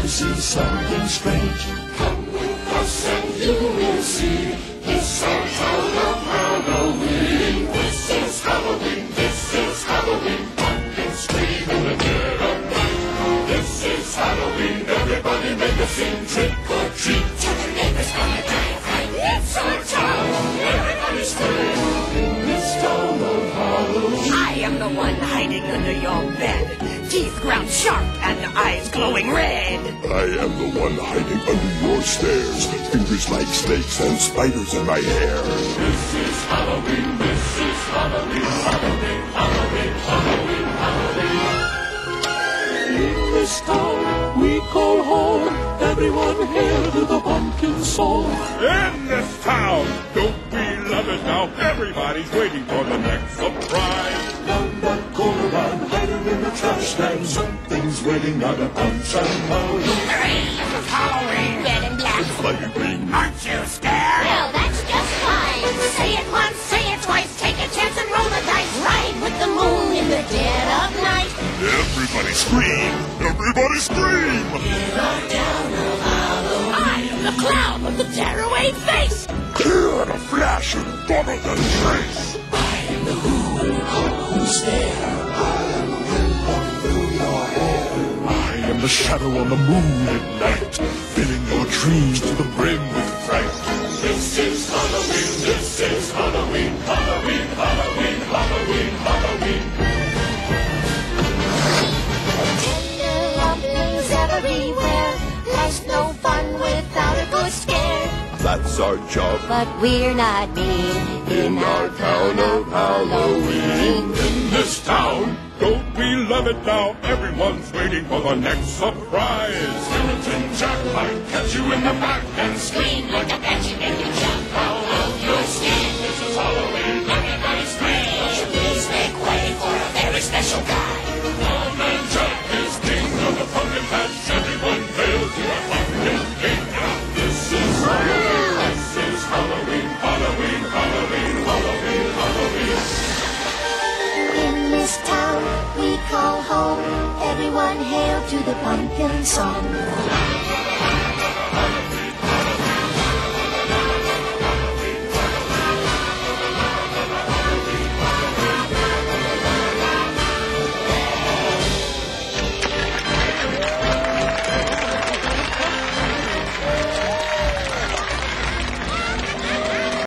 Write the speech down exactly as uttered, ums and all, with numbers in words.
see something strange. Come with us and you will see. It's our town of Halloween. This is Halloween, this is Halloween. Pumpkins scream in the dead of night. This is Halloween, everybody make a scene. Trick or treat, till the neighbors gonna die of fright. It's our town, everybody scream. In this town of Halloween. I am the one hiding under your bed. Teeth ground sharp and eyes glowing red. I am the one hiding under your stairs. Fingers like snakes and spiders in my hair. This is Halloween, this is Halloween, Halloween, Halloween, Halloween, Halloween. In this town we call home. Everyone hail to the pumpkin song. In this town, don't we love it now? Everybody's waiting for the next surprise. Down that corner I'm hiding in the trash can. Something's waiting out of punch and Halloween. Hooray! It's Halloween! Red and black. Bloody green. Aren't you scared? Well, that's just fine. Say it once, say it twice. Take a chance and roll the dice. Ride with the moon in the dead of night. Everybody scream! Everybody scream! I am the clown with the tearaway face. Here in a flash and dumber than trace. I am the who and you call who stare. I am the wind blowing through your hair. I am the shadow on the moon at night, filling your dreams to the brim with fright. This is Halloween, this is Halloween, Halloween, Halloween, Halloween, Halloween. Tender rumblings everywhere. Life's no fun without a good scare. That's our job But we're not mean in our town of Halloween. In this town, don't we love it now? Everyone's waiting for the next surprise. Skeleton Jack might catch you in the back and scream like a banshee, make you jump out of your skin. This is Halloween, everybody scream. Won't you please make way for a very special guy? Old Man Jack is king of the pumpkin patch. Everyone hail to a pumpkin king. This is Halloween, this is Halloween, Halloween, Halloween, Halloween, Halloween. In this town we call home. Everyone hail to the pumpkin song.